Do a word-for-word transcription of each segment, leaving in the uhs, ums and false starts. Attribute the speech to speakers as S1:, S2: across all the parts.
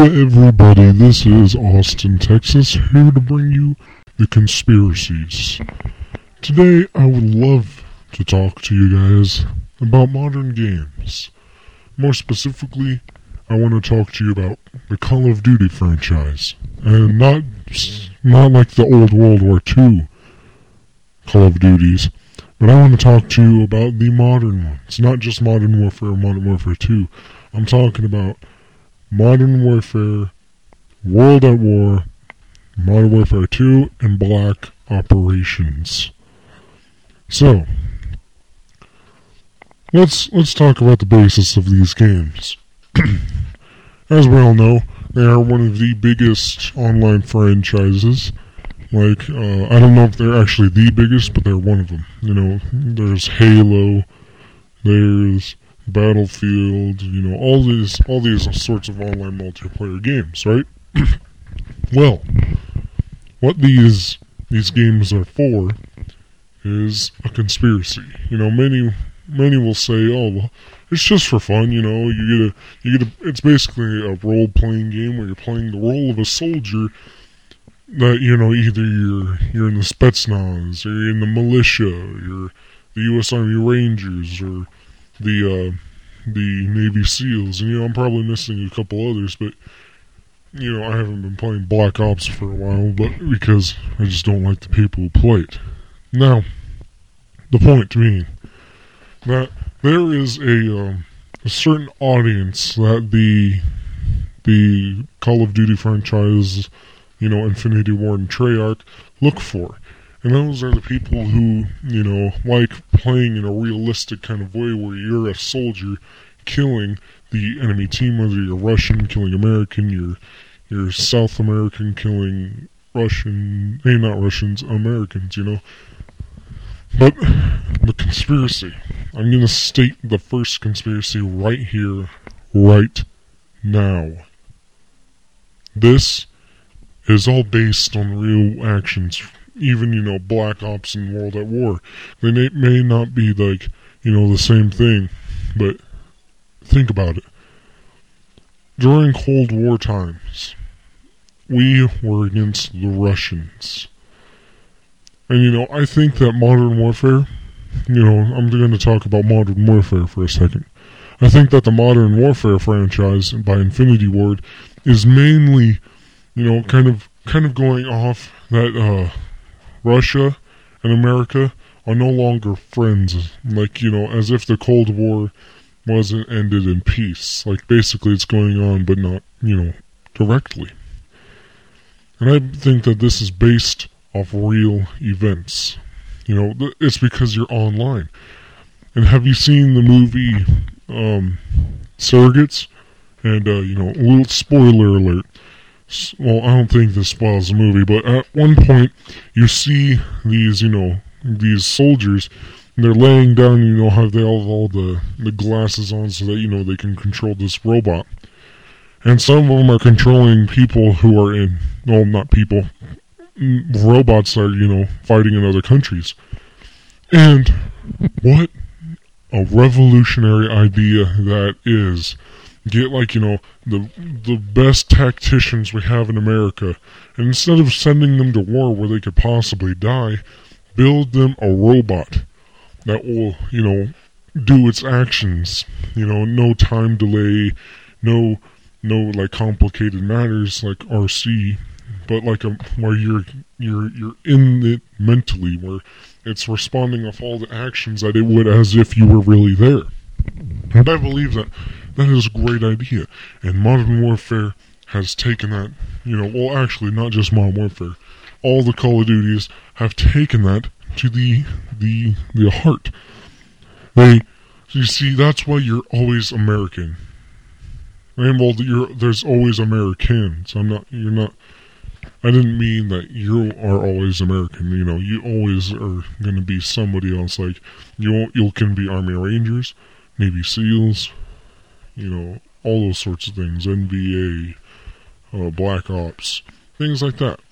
S1: everybody, this is Austin, Texas, here to bring you the conspiracies. Today, I would love to talk to you guys about modern games. More specifically, I want to talk to you about the Call of Duty franchise. And not, not like the old World War Two Call of Duties, but I want to talk to you about the modern ones. Not just Modern Warfare, Modern Warfare two. I'm talking about Modern Warfare, World at War, Modern Warfare two, and Black Operations. So, let's let's talk about the basis of these games. As we all know, they are one of the biggest online franchises. Like, uh, I don't know if they're actually the biggest, but they're one of them. You know, there's Halo, there's Battlefield, you know, all these all these sorts of online multiplayer games, right? Well, what these these games are for is a conspiracy. You know, many many will say, "Oh, well, it's just for fun." You know, you get a you get a. It's basically a role playing game where you're playing the role of a soldier. That, you know, either you're you're in the Spetsnaz, or you're in the militia, you're the U S Army Rangers, or the uh, the Navy SEALs, and you know, I'm probably missing a couple others, but you know, I haven't been playing Black Ops for a while, but because I just don't like the people who play it. Now, the point being that there is a, um, a certain audience that the the Call of Duty franchise, you know, Infinity Ward and Treyarch look for. And those are the people who, you know, like playing in a realistic kind of way where you're a soldier killing the enemy team, whether you're Russian killing American, you're, you're South American killing Russian, hey, not Russians, Americans, you know. But the conspiracy, I'm going to state the first conspiracy right here, right now. This is all based on real actions. Even, you know, Black Ops and World at War. They may, may not be, like, you know, the same thing, but think about it. During Cold War times, we were against the Russians. And, you know, I think that Modern Warfare, you know, I'm going to talk about Modern Warfare for a second. I think that the Modern Warfare franchise by Infinity Ward is mainly, you know, kind of, kind of going off that, uh, Russia and America are no longer friends, like, you know, as if the Cold War wasn't ended in peace. Like, basically it's going on, but not, you know, directly. And I think that this is based off real events. You know, it's because you're online. And have you seen the movie, um, Surrogates? And, uh, you know, a little spoiler alert. Well, I don't think this spoils the movie, but at one point, you see these, you know, these soldiers, and they're laying down, you know, how they all have all the, the glasses on so that, you know, they can control this robot. And some of them are controlling people who are in, well, not people, robots are, you know, fighting in other countries. And what a revolutionary idea that is. Get, like, you know, the the best tacticians we have in America, and instead of sending them to war where they could possibly die, build them a robot that will, you know, do its actions. You know, no time delay, no, no, like, complicated matters like R C, but like a, where you're, you're, you're in it mentally, where it's responding off all the actions that it would as if you were really there. And I believe that that is a great idea. And Modern Warfare has taken that, you know, well, actually, not just Modern Warfare. All the Call of Duties have taken that to the, the, the heart. They, you see, that's why you're always American. And, well, you're, there's always Americans. I'm not, you're not, I didn't mean that you are always American. You know, you always are going to be somebody else. Like, you you can be Army Rangers, Navy SEALs, you know, all those sorts of things, N B A, uh, Black Ops, things like that.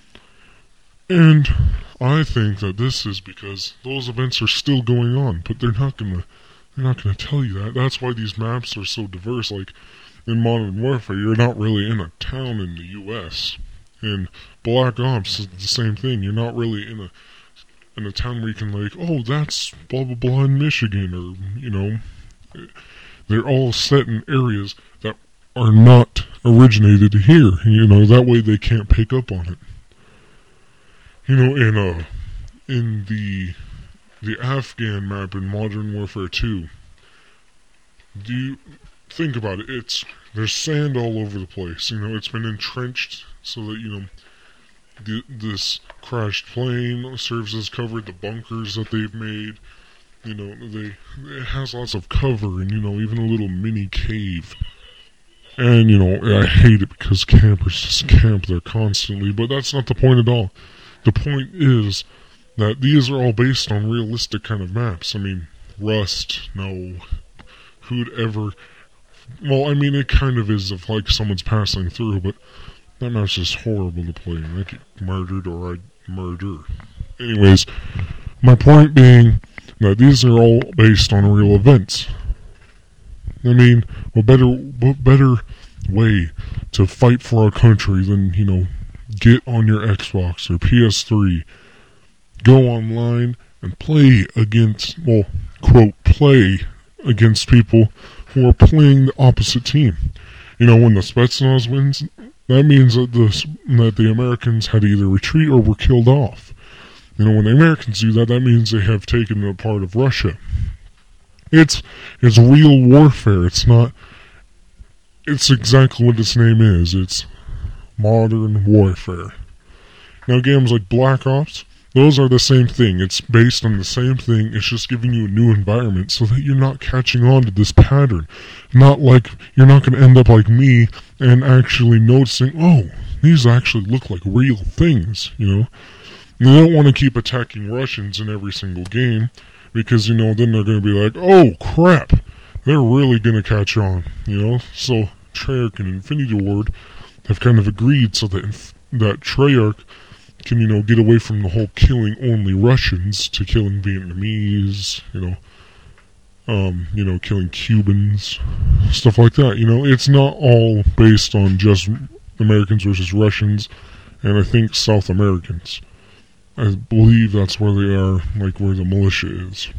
S1: And I think that this is because those events are still going on, but they're not gonna, they're not gonna tell you that. That's why these maps are so diverse. Like, in Modern Warfare, you're not really in a town in the U S In Black Ops, it's the same thing. You're not really in a in a town where you can like, oh, that's blah blah blah in Michigan, or you know, they're all set in areas that are not originated here. You know, that way they can't pick up on it. You know, in uh, in the the Afghan map in Modern Warfare two, do you think about it? It's there's sand all over the place. You know, it's been entrenched so that you know. The, this crashed plane serves as cover. The bunkers that they've made, you know, they it has lots of cover, and you know, even a little mini cave. And you know, I hate it because campers just camp there constantly, but that's not the point at all. The point is that these are all based on realistic kind of maps. I mean, Rust, no, who'd ever? Well, I mean, it kind of is if like someone's passing through, but. That map's just horrible to play. I get murdered or I'd murder. Anyways, my point being that these are all based on real events. I mean, what better, what better way to fight for our country than, you know, get on your Xbox or P S three, go online and play against, well, quote, play against people who are playing the opposite team. You know, when the Spetsnaz wins, that means that the, that the Americans had to either retreat or were killed off. You know, when the Americans do that, that means they have taken a part of Russia. It's it's real warfare. It's not... It's exactly what its name is. It's modern warfare. Now, games like Black Ops, those are the same thing. It's based on the same thing. It's just giving you a new environment so that you're not catching on to this pattern. Not like... You're not going to end up like me and actually noticing, oh, these actually look like real things, you know. You don't want to keep attacking Russians in every single game, because, you know, then they're going to be like, oh, crap, they're really going to catch on, you know. So, Treyarch and Infinity Ward have kind of agreed so that, that Treyarch can, you know, get away from the whole killing only Russians to killing Vietnamese, you know. Um, you know, killing Cubans, stuff like that. You know, it's not all based on just Americans versus Russians, and I think South Americans. I believe that's where they are, like where the militia is.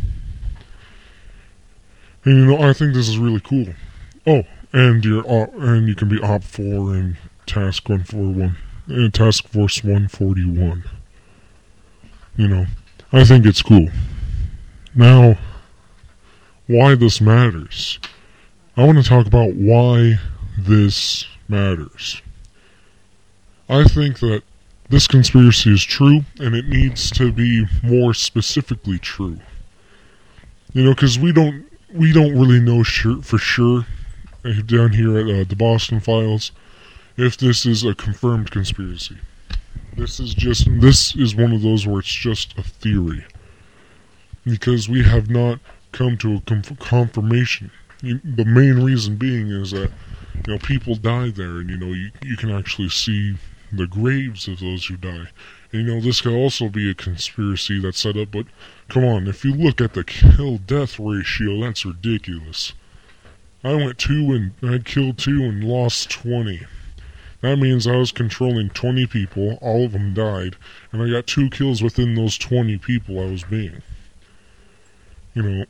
S1: And you know, I think this is really cool. Oh, and you're op- and you can be Op four and Task one forty-one, and Task Force one forty-one. You know, I think it's cool. Now. Why this matters. I want to talk about why this matters. I think that this conspiracy is true, and it needs to be more specifically true. You know, because we don't we don't really know sure, for sure down here at uh, the Boston Files if this is a confirmed conspiracy. This is just this is one of those where it's just a theory, because we have not come to a conf- confirmation. You, the main reason being is that, you know, people die there, and, you know, you, you can actually see the graves of those who die. And, you know, this could also be a conspiracy that's set up, but come on, if you look at the kill-death ratio, that's ridiculous. I went two and I killed two and lost twenty. That means I was controlling twenty people, all of them died, and I got two kills within those twenty people I was being. You know,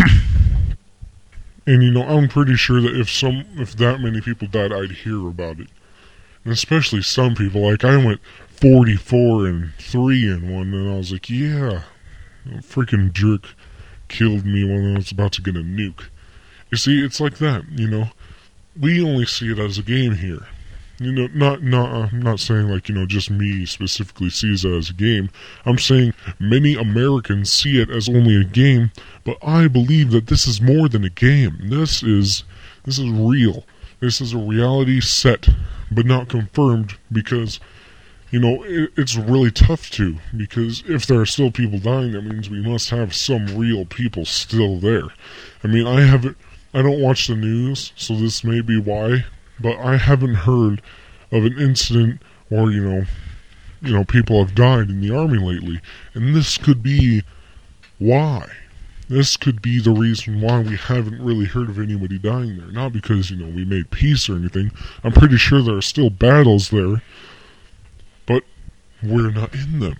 S1: and you know, I'm pretty sure that if some, if that many people died, I'd hear about it. And especially some people, like I went forty-four and three in one, and I was like, yeah, a freaking jerk killed me when I was about to get a nuke. You see, it's like that, you know. We only see it as a game here. You know, not, not, I'm not saying like, you know, just me specifically sees it as a game. I'm saying many Americans see it as only a game, but I believe that this is more than a game. This is, this is real. This is a reality set, but not confirmed, because, you know, it, it's really tough to, because if there are still people dying, that means we must have some real people still there. I mean, I haven't, I don't watch the news, so this may be why, but I haven't heard of an incident where, you know, you know, people have died in the army lately, and this could be why. this could be the reason why we haven't really heard of anybody dying there. Not because, you know, we made peace or anything. I'm pretty sure there are still battles there, but we're not in them.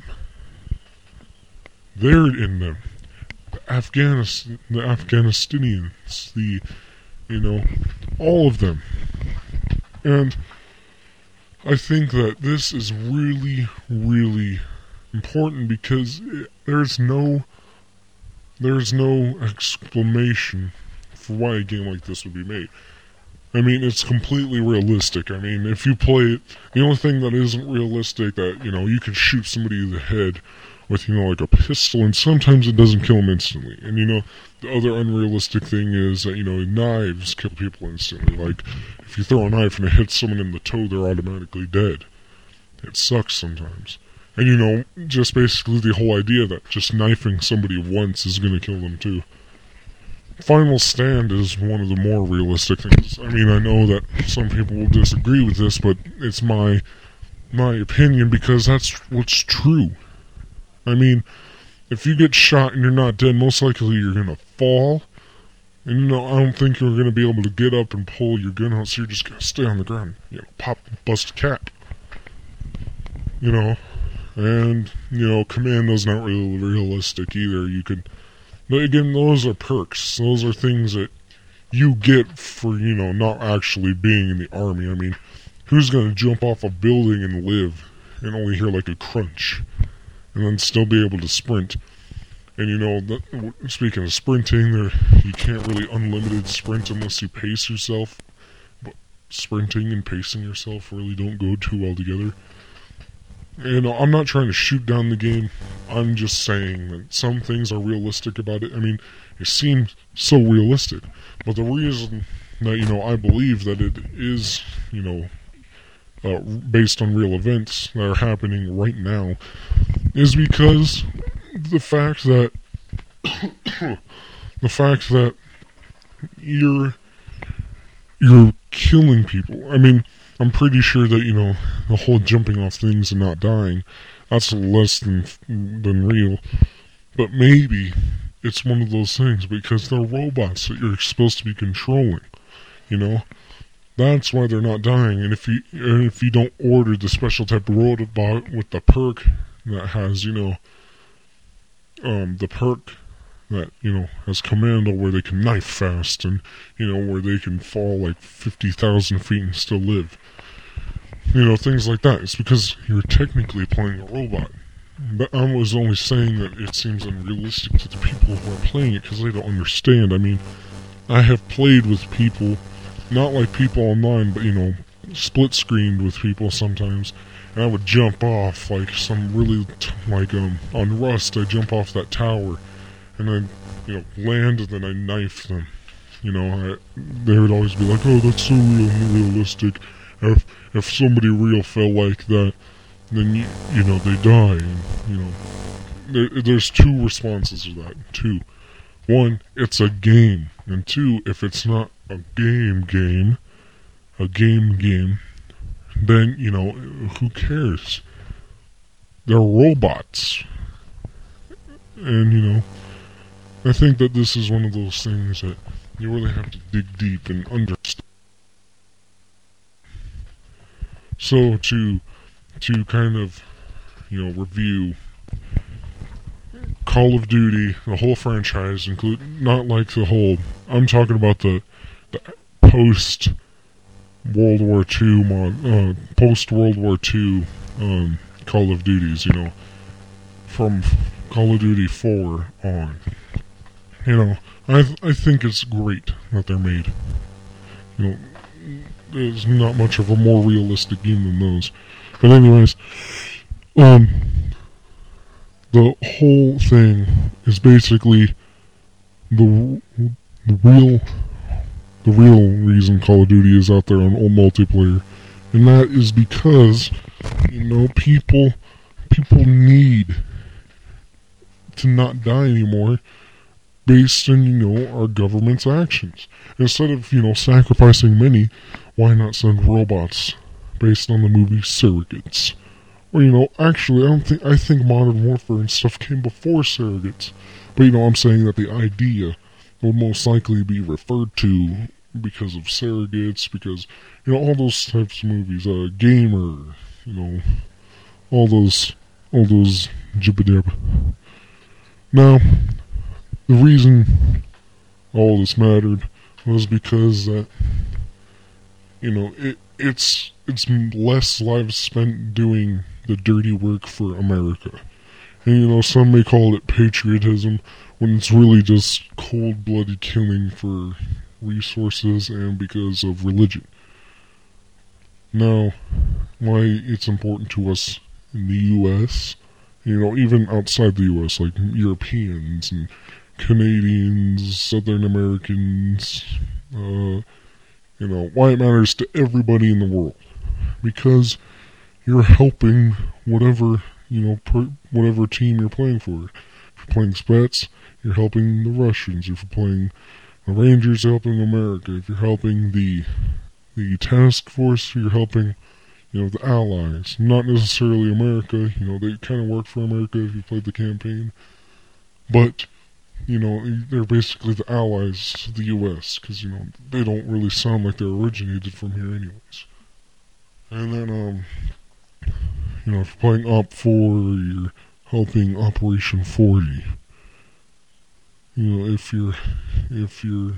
S1: They're in them. The Afghanis- the Afghanistanians, the, you know, all of them. And I think that this is really, really important because it, there's no, there's no explanation for why a game like this would be made. I mean, it's completely realistic. I mean, if you play it, the only thing that isn't realistic that, you know, you can shoot somebody in the head with, you know, like a pistol, and sometimes it doesn't kill them instantly. And, you know, the other unrealistic thing is that, you know, knives kill people instantly. Like, if you throw a knife and it hits someone in the toe, they're automatically dead. It sucks sometimes. And, you know, just basically the whole idea that just knifing somebody once is going to kill them too. Final Stand is one of the more realistic things. I mean, I know that some people will disagree with this, but it's my my opinion because that's what's true. I mean, if you get shot and you're not dead, most likely you're going to fall. And, you know, I don't think you're going to be able to get up and pull your gun out, so you're just going to stay on the ground. You know, pop, bust a cap. You know, and, you know, Commando's not really realistic either. You could... But again, those are perks. Those are things that you get for, you know, not actually being in the army. I mean, who's going to jump off a building and live and only hear like a crunch and then still be able to sprint? And, you know, that, speaking of sprinting, there you can't really unlimited sprint unless you pace yourself. But sprinting and pacing yourself really don't go too well together. And I'm not trying to shoot down the game. I'm just saying that some things are realistic about it. I mean, it seems so realistic. But the reason that, you know, I believe that it is, you know, uh, based on real events that are happening right now is because the fact that the fact that you're you're killing people. I mean, I'm pretty sure that, you know, the whole jumping off things and not dying, that's less than than real. But maybe it's one of those things because they're robots that you're supposed to be controlling, you know? That's why they're not dying. And if you and if you don't order the special type of robot with the perk that has, you know, um, the perk that, you know, has Commando where they can knife fast and, you know, where they can fall like fifty thousand feet and still live. You know, things like that. It's because you're technically playing a robot. But I was only saying that it seems unrealistic to the people who are playing it because they don't understand. I mean, I have played with people, not like people online, but, you know, split-screened with people sometimes. And I would jump off, like some really, t- like, um, on Rust, I jump off that tower. And then, you know, land and then I knife them. You know, I, they would always be like, oh, that's so real and realistic. If if somebody real fell like that, then, you, you know, they die. And, you know, there, there's two responses to that. Two. One, it's a game. And two, if it's not a game game, a game game, then, you know, who cares? They're robots. And, you know, I think that this is one of those things that you really have to dig deep and understand. So to to kind of, you know, review Call of Duty, the whole franchise, include not like the whole. I'm talking about the, the post World War Two mod, uh, post World War Two um, Call of Duties. You know, from Call of Duty four on. You know, I th- I think it's great that they're made. You know, there's not much of a more realistic game than those. But anyways, um, the whole thing is basically the the real the real reason Call of Duty is out there on all multiplayer, and that is because, you know, people people need to not die anymore. Based on, you know, our government's actions. Instead of, you know, sacrificing many, why not send robots based on the movie Surrogates? Well, you know, actually, I don't think I think Modern Warfare and stuff came before surrogates. But you know, I'm saying that the idea will most likely be referred to because of surrogates, because you know all those types of movies, uh, Gamer, you know, all those, all those jibba-jabba. Now, the reason all this mattered was because that, you know, it it's it's less lives spent doing the dirty work for America. And you know, some may call it patriotism when it's really just cold-blooded killing for resources and because of religion. Now, why it's important to us in the U S, you know, even outside the U S, like Europeans and Canadians, Southern Americans, uh, you know, why it matters to everybody in the world. Because you're helping whatever, you know, per, whatever team you're playing for. If you're playing Spets, you're helping the Russians. If you're playing the Rangers, you're helping America. If you're helping the the task force, you're helping, you know, the allies. Not necessarily America. You know, they kind of work for America if you played the campaign. But, you know, they're basically the allies to the U S because, you know, they don't really sound like they're originated from here anyways. And then, um, you know, if you're playing Op four, you're helping Operation forty. You know, if you're, if you're,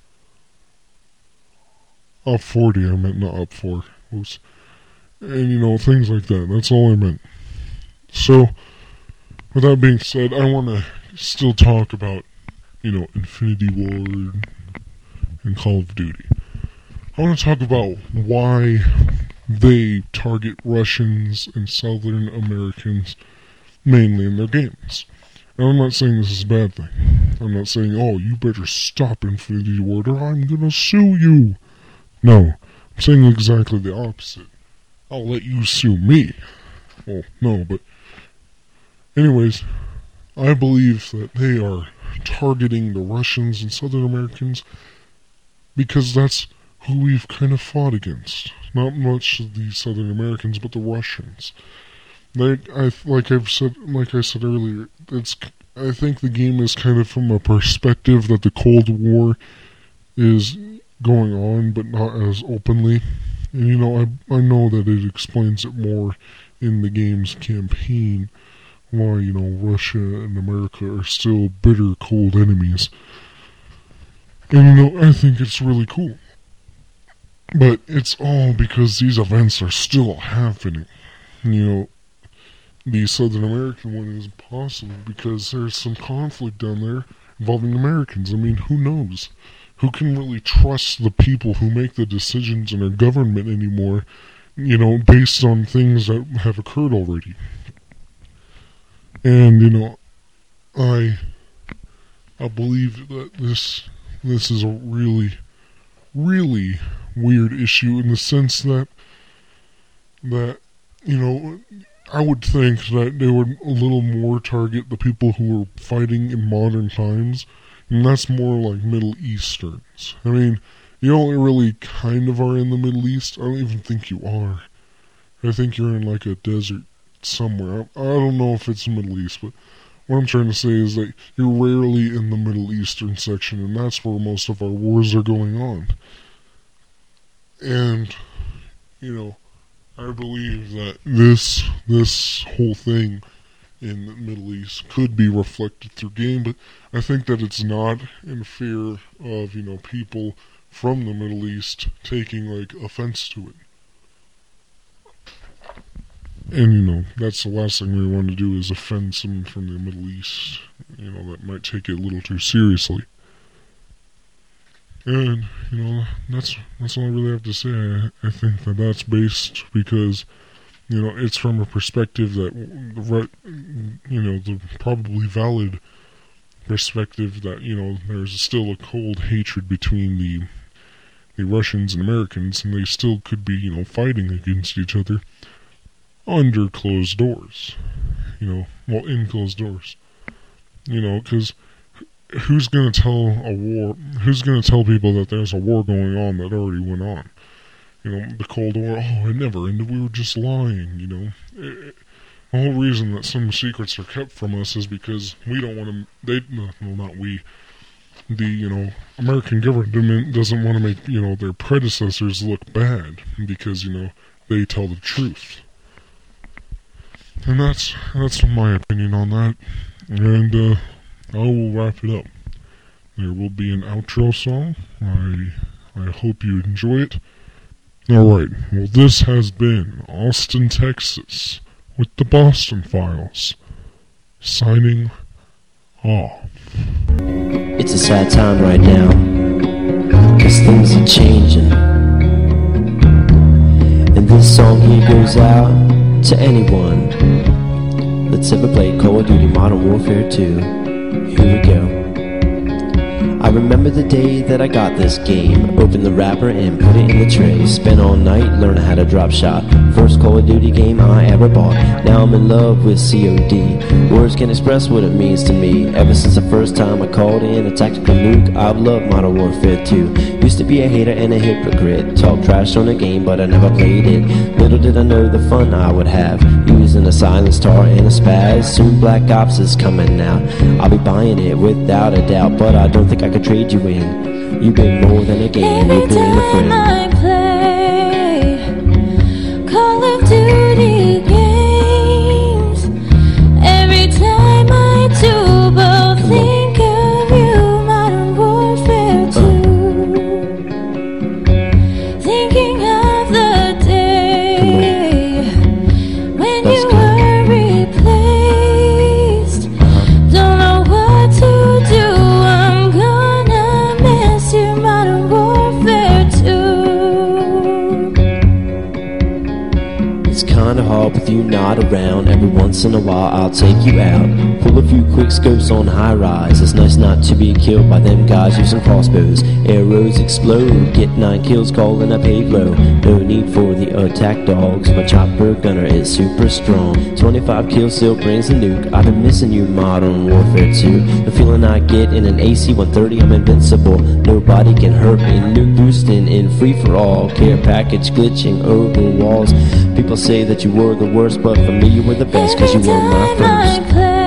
S1: Op forty, I meant not Op four. Oops. And, you know, things like that. That's all I meant. So, with that being said, I want to still talk about, you know, Infinity War and Call of Duty. I want to talk about why they target Russians and Southern Americans mainly in their games. And I'm not saying this is a bad thing. I'm not saying, oh, you better stop Infinity Ward or I'm gonna sue you. No, I'm saying exactly the opposite. I'll let you sue me. Well, no, but anyways, I believe that they are targeting the Russians and Southern Americans because that's who we've kind of fought against. Not much the Southern Americans, but the Russians. Like I like I've said, like I said earlier, it's. I think the game is kind of from a perspective that the Cold War is going on, but not as openly. And you know, I I know that it explains it more in the game's campaign why, you know, Russia and America are still bitter, cold enemies. And you know, I think it's really cool. But it's all because these events are still happening. You know, the Southern American one is possible because there's some conflict down there involving Americans. I mean, who knows? Who can really trust the people who make the decisions in our government anymore, you know, based on things that have occurred already? And, you know, I I believe that this this is a really, really weird issue in the sense that, that, you know, I would think that they would a little more target the people who are fighting in modern times, and that's more like Middle Easterns. I mean, you only really kind of are in the Middle East. I don't even think you are. I think you're in like a desert somewhere. I, I don't know if it's the Middle East, but what I'm trying to say is that you're rarely in the Middle Eastern section, and that's where most of our wars are going on. And, you know, I believe that this this whole thing in the Middle East could be reflected through game, but I think that it's not in fear of, you know, people from the Middle East taking, like, offense to it. And, you know, that's the last thing we want to do is offend someone from the Middle East, you know, that might take it a little too seriously. And, you know, that's that's all I really have to say. I, I think that that's based because, you know, it's from a perspective that, the you know, the probably valid perspective that, you know, there's still a cold hatred between the the Russians and Americans, and they still could be, you know, fighting against each other under closed doors. You know, well, in closed doors. You know, because who's going to tell a war, who's going to tell people that there's a war going on that already went on? You know, the Cold War, oh, it never ended, we were just lying, you know. It, The whole reason that some secrets are kept from us is because we don't want to, they, no, not we, the, you know, American government doesn't want to make, you know, their predecessors look bad because, you know, they tell the truth. And that's, that's my opinion on that. And, uh, I will wrap it up. There will be an outro song. I, I hope you enjoy it. Alright, well this has been Austin, Texas, with the Boston Files, signing off.
S2: It's a sad time right now, cause things are changing. And this song here goes out to anyone that's ever played Call of Duty Modern Warfare two. Here we go. I remember the day that I got this game. Opened the wrapper and put it in the tray. Spent all night learning how to drop shot. First Call of Duty game I ever bought. Now I'm in love with C O D. Words can't express what it means to me. Ever since the first time I called in a tactical nuke, I've loved Modern Warfare two. Used to be a hater and a hypocrite. Talk trash on the game but I never played it. Little did I know the fun I would have, using a silenced tar and a spaz. Soon Black Ops is coming out. I'll be buying it without a doubt, but I don't think I could trade you in. You've been more than a game, you've been a friend.
S3: I play Call of Duty games, every time I do both think of you, Modern Warfare two. Thinking of the day when you were replaced. Don't know what to do, I'm gonna miss you, Modern Warfare two.
S2: It's kinda hard with you not around. Every once in a while I'll take you out. Pull a few quick scopes on high rise. It's nice not to be killed by them guys using crossbows. Arrows explode, get nine kills calling a payload. No need for the attack dogs, my chopper gunner is super strong. Twenty-five kills still brings a nuke. I've been missing you, Modern Warfare two. The feeling I get in an A C one thirty, I'm invincible. Nobody can hurt me. Nuke boosting in free for all. Care package glitching over walls. People say that you were the worst, but for me you were the best, cause you were my
S3: Every time
S2: first.
S3: I play